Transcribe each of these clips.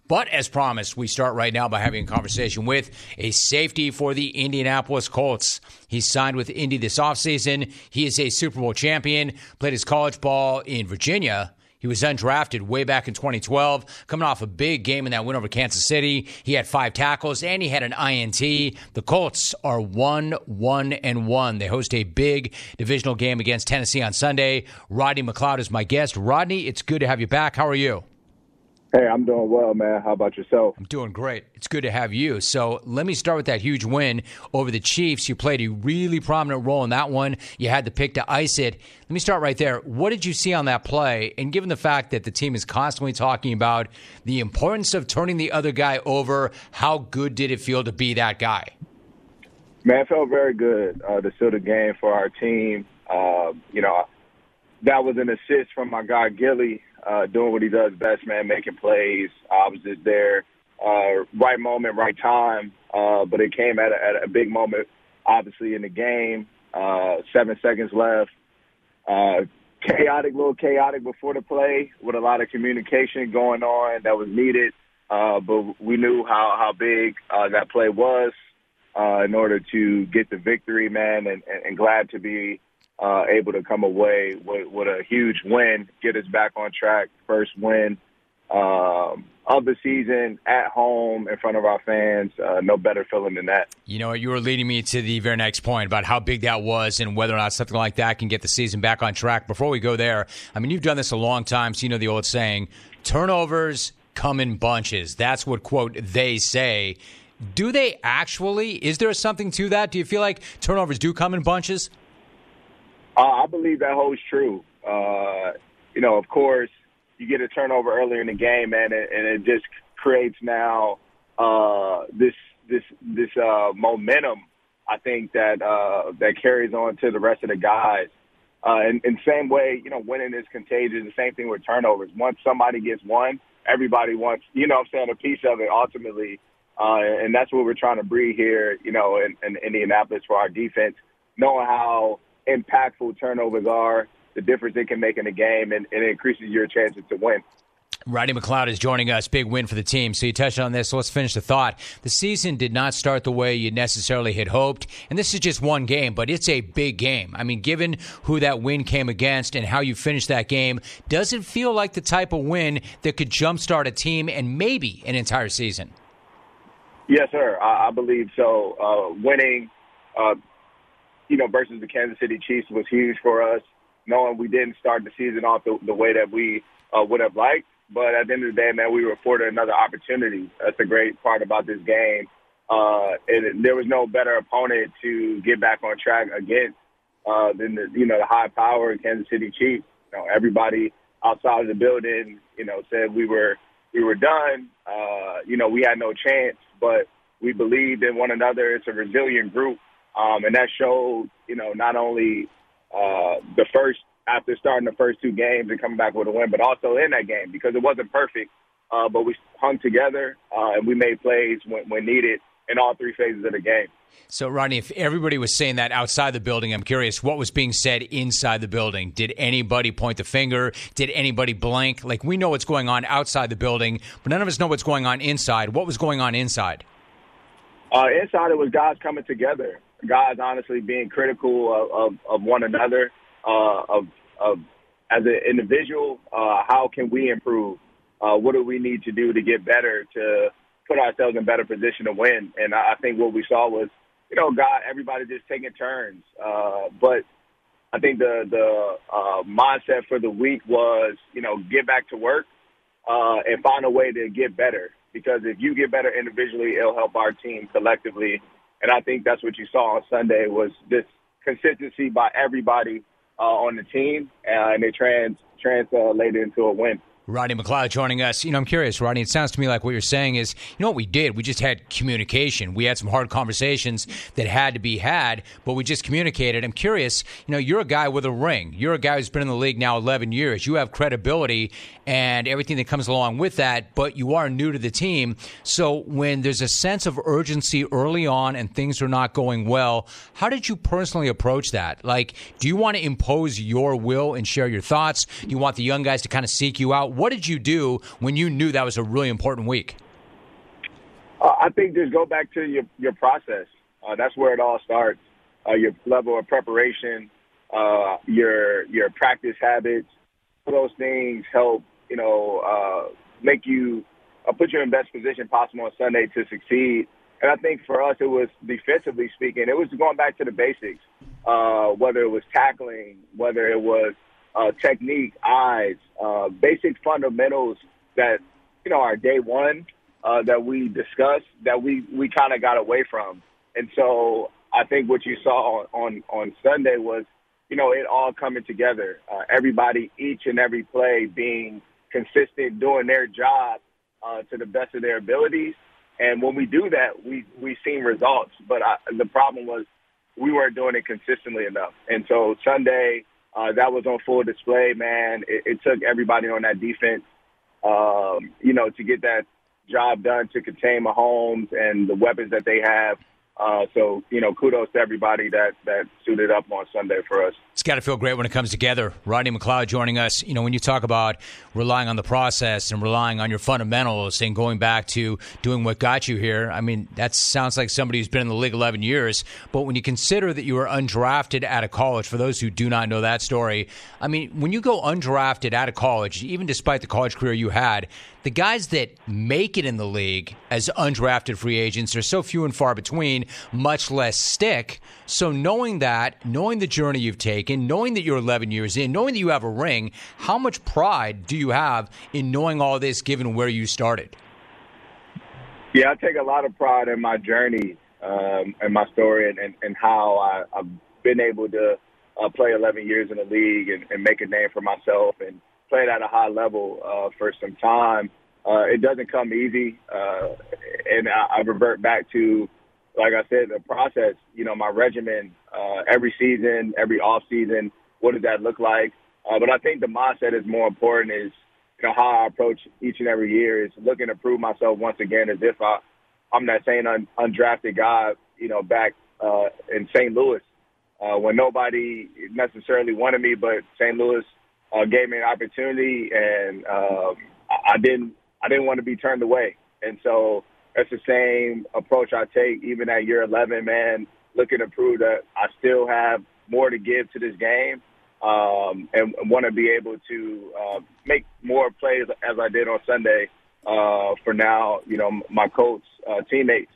But as promised, we start right now by having a conversation with a safety for the Indianapolis Colts. He signed with Indy this offseason. He is a Super Bowl champion, played his college ball in Virginia. He was undrafted way back in 2012, coming off a big game in that win over Kansas City. He had 5 tackles, and he had an INT. The Colts are 1-1-1. They host a big divisional game against Tennessee on Sunday. Rodney McLeod is my guest. Rodney, it's good to have you back. How are you? Hey, I'm doing well, man. How about yourself? I'm doing great. It's good to have you. So let me start with that huge win over the Chiefs. You played a really prominent role in that one. You had the pick to ice it. Let me start right there. What did you see on that play? And given the fact that the team is constantly talking about the importance of turning the other guy over, how good did it feel to be that guy? Man, it felt very good to seal the game for our team. That was an assist from my guy, Gilly. Doing what he does best, man, making plays. I was just there, right moment, right time. But it came at a big moment, obviously, in the game. 7 seconds left. Chaotic before the play with a lot of communication going on that was needed. But we knew how big that play was in order to get the victory, man, and glad to be able to come away with a huge win, get us back on track. First win of the season at home in front of our fans. No better feeling than that. You know, you were leading me to the very next point about how big that was and whether or not something like that can get the season back on track. Before we go there, I mean, you've done this a long time, so you know the old saying, turnovers come in bunches. That's what, quote, they say. Do they actually? Is there something to that? Do you feel like turnovers do come in bunches? I believe that holds true. Of course, you get a turnover earlier in the game, man, and it just creates now this momentum. I think that carries on to the rest of the guys. And same way, winning is contagious. The same thing with turnovers. Once somebody gets one, everybody wants, a piece of it ultimately. And that's what we're trying to breed here, in Indianapolis for our defense, knowing how impactful turnovers are, the difference they can make in the game, and it increases your chances to win. Rodney McLeod is joining us. Big win for the team. So you touched on this, so let's finish the thought. The season did not start the way you necessarily had hoped, and this is just one game, but it's a big game. I mean, given who that win came against and how you finished that game, does it feel like the type of win that could jumpstart a team and maybe an entire season? Yes, sir. I believe so. Winning versus the Kansas City Chiefs was huge for us, knowing we didn't start the season off the way that we would have liked. But at the end of the day, man, we were afforded another opportunity. That's the great part about this game. There was no better opponent to get back on track against than the high-powered Kansas City Chiefs. Everybody outside of the building, said we were done. We had no chance, but we believed in one another. It's a resilient group. And that showed, not only after starting the first 2 games and coming back with a win, but also in that game because it wasn't perfect, but we hung together and we made plays when needed in all 3 phases of the game. So, Rodney, if everybody was saying that outside the building, I'm curious, what was being said inside the building? Did anybody point the finger? Did anybody blank? Like, we know what's going on outside the building, but none of us know what's going on inside. What was going on inside? Inside, it was guys coming together. Guys honestly being critical of one another, of as an individual, how can we improve? What do we need to do to get better, to put ourselves in better position to win? And I think what we saw was, everybody just taking turns. But I think the mindset for the week was, get back to work and find a way to get better. Because if you get better individually, it'll help our team collectively. And I think that's what you saw on Sunday was this consistency by everybody on the team, and it translated into a win. Rodney McLeod joining us. I'm curious, Rodney, it sounds to me like what you're saying is, what we did? We just had communication. We had some hard conversations that had to be had, but we just communicated. I'm curious, you're a guy with a ring. You're a guy who's been in the league now 11 years. You have credibility, and everything that comes along with that, but you are new to the team. So when there's a sense of urgency early on and things are not going well, how did you personally approach that? Like, do you want to impose your will and share your thoughts? Do you want the young guys to kind of seek you out? What did you do when you knew that was a really important week? I think just go back to your process. That's where it all starts. Your level of preparation, your practice habits, those things help, make you put you in best position possible on Sunday to succeed. And I think for us, it was defensively speaking, it was going back to the basics, whether it was tackling, whether it was technique, eyes, basic fundamentals that, are day one that we discussed that we kind of got away from. And so I think what you saw on Sunday was, it all coming together. Everybody, each and every play being consistent, doing their job to the best of their abilities. And when we do that, we've seen results. But the problem was we weren't doing it consistently enough. And so Sunday, that was on full display, man. It took everybody on that defense, to get that job done to contain Mahomes and the weapons that they have. So, kudos to everybody that suited up on Sunday for us. It's got to feel great when it comes together. Rodney McLeod joining us. When you talk about relying on the process and relying on your fundamentals and going back to doing what got you here, I mean, that sounds like somebody who's been in the league 11 years. But when you consider that you were undrafted out of college, for those who do not know that story, I mean, when you go undrafted out of college, even despite the college career you had, the guys that make it in the league as undrafted free agents are so few and far between, much less stick. So knowing the journey you've taken, knowing that you're 11 years in, knowing that you have a ring, how much pride do you have in knowing all this given where you started? Yeah, I take a lot of pride in my journey and my story and how I've been able to play 11 years in the league and make a name for myself and played at a high level for some time. It doesn't come easy, and I revert back to, like I said, the process, my regimen, every season, every off season, what does that look like? But I think the mindset is more important is, how I approach each and every year is looking to prove myself once again as if I'm that same undrafted guy, back in St. Louis when nobody necessarily wanted me, but St. Louis gave me an opportunity, and I didn't want to be turned away. And so that's the same approach I take even at year 11, man, looking to prove that I still have more to give to this game and want to be able to make more plays as I did on Sunday for now, my coach, teammates.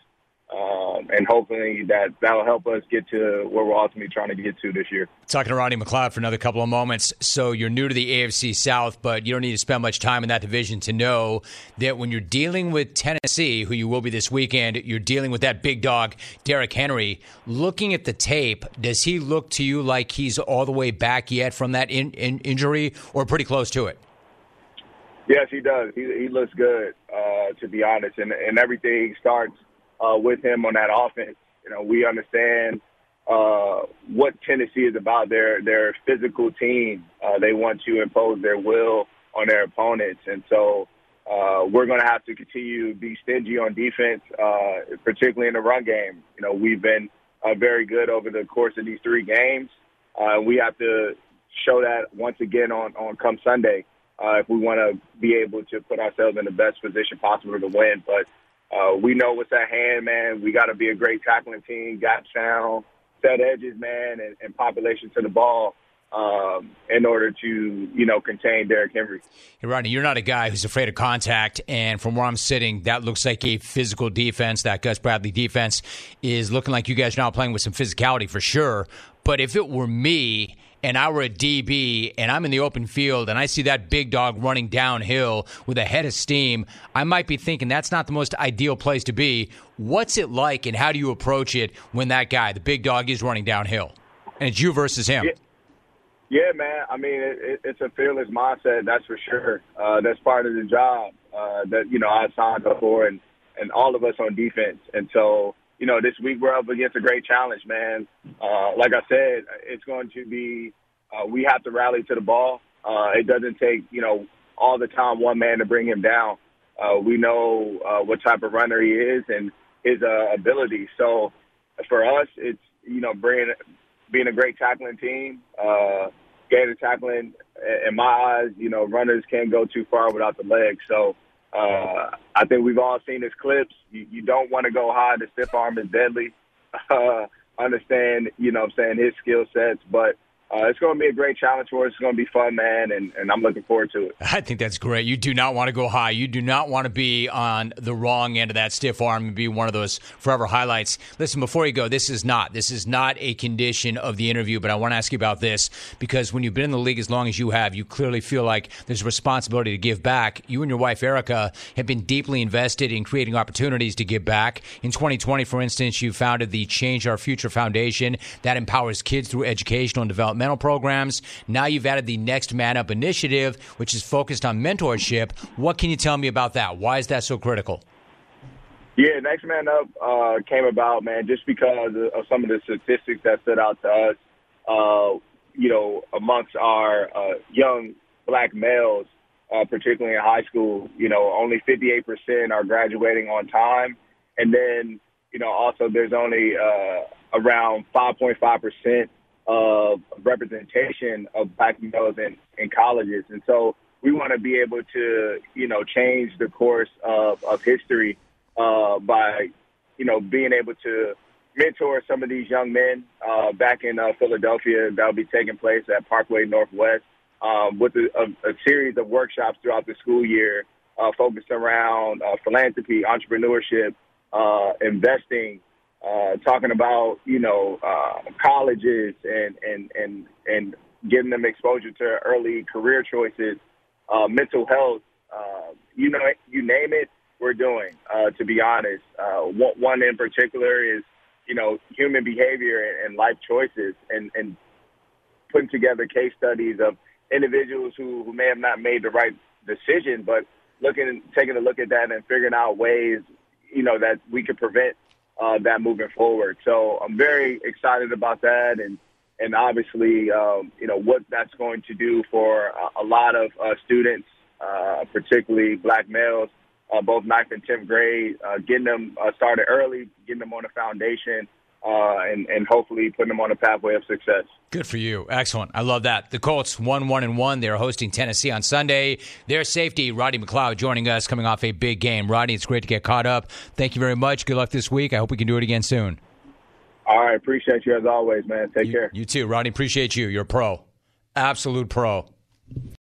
And hopefully that'll help us get to where we're ultimately trying to get to this year. Talking to Rodney McLeod for another couple of moments. So you're new to the AFC South, but you don't need to spend much time in that division to know that when you're dealing with Tennessee, who you will be this weekend, you're dealing with that big dog, Derrick Henry. Looking at the tape, does he look to you like he's all the way back yet from that injury or pretty close to it? Yes, he does. He looks good, to be honest, and everything starts with him on that offense. We understand what Tennessee is about. They're physical team. They want to impose their will on their opponents. And so we're going to have to continue to be stingy on defense, particularly in the run game. We've been very good over the course of these 3 games. We have to show that once again on come Sunday if we want to be able to put ourselves in the best position possible to win. But we know what's at hand, man. We got to be a great tackling team, gap sound, set edges, man, and population to the ball in order to, contain Derrick Henry. Hey, Rodney, you're not a guy who's afraid of contact, and from where I'm sitting, that looks like a physical defense. That Gus Bradley defense is looking like you guys are now playing with some physicality for sure. But if it were me and I were a DB and I'm in the open field and I see that big dog running downhill with a head of steam, I might be thinking that's not the most ideal place to be. What's it like and how do you approach it when that guy, the big dog, is running downhill? And it's you versus him. Yeah, man. I mean, it's a fearless mindset, that's for sure. That's part of the job that, I signed up for and all of us on defense. And so, this week we're up against a great challenge, man. Like I said, it's going to be we have to rally to the ball. It doesn't take, all the time one man to bring him down. We know what type of runner he is and his ability. So for us, it's, being a great tackling team, gator tackling. In my eyes, runners can't go too far without the legs. So I think we've all seen his clips. You don't want to go high. The stiff arm is deadly. Understand, his skill sets. But it's going to be a great challenge for us. It's going to be fun, man, and I'm looking forward to it. I think that's great. You do not want to go high. You do not want to be on the wrong end of that stiff arm and be one of those forever highlights. Listen, before you go, this is not a condition of the interview, but I want to ask you about this because when you've been in the league as long as you have, you clearly feel like there's a responsibility to give back. You and your wife, Erica, have been deeply invested in creating opportunities to give back. In 2020, for instance, you founded the Change Our Future Foundation that empowers kids through educational and developmental programs. Now you've added the Next Man Up initiative, which is focused on mentorship. What can you tell me about that? Why is that so critical? Yeah, Next Man Up came about, man, just because of some of the statistics that stood out to us, amongst our young black males, particularly in high school. Only 58% are graduating on time. And then, also there's only around 5.5% of representation of black males in colleges. And so we want to be able to, change the course of history by, being able to mentor some of these young men back in Philadelphia. That'll be taking place at Parkway Northwest with a series of workshops throughout the school year focused around philanthropy, entrepreneurship, investing, talking about, colleges and getting them exposure to early career choices, mental health, you name it, we're doing, to be honest. One in particular is, human behavior and life choices and putting together case studies of individuals who may have not made the right decision, but taking a look at that and figuring out ways, that we could prevent that moving forward. So I'm very excited about that and obviously, what that's going to do for a lot of students, particularly black males, both 9th and 10th grade, getting them started early, getting them on a foundation, and hopefully putting them on a pathway of success. Good for you. Excellent. I love that. The Colts 1-1-1. They're hosting Tennessee on Sunday. Their safety, Rodney McLeod, joining us, coming off a big game. Rodney, it's great to get caught up. Thank you very much. Good luck this week. I hope we can do it again soon. All right. Appreciate you as always, man. Take care. You too. Rodney, appreciate you. You're a pro. Absolute pro.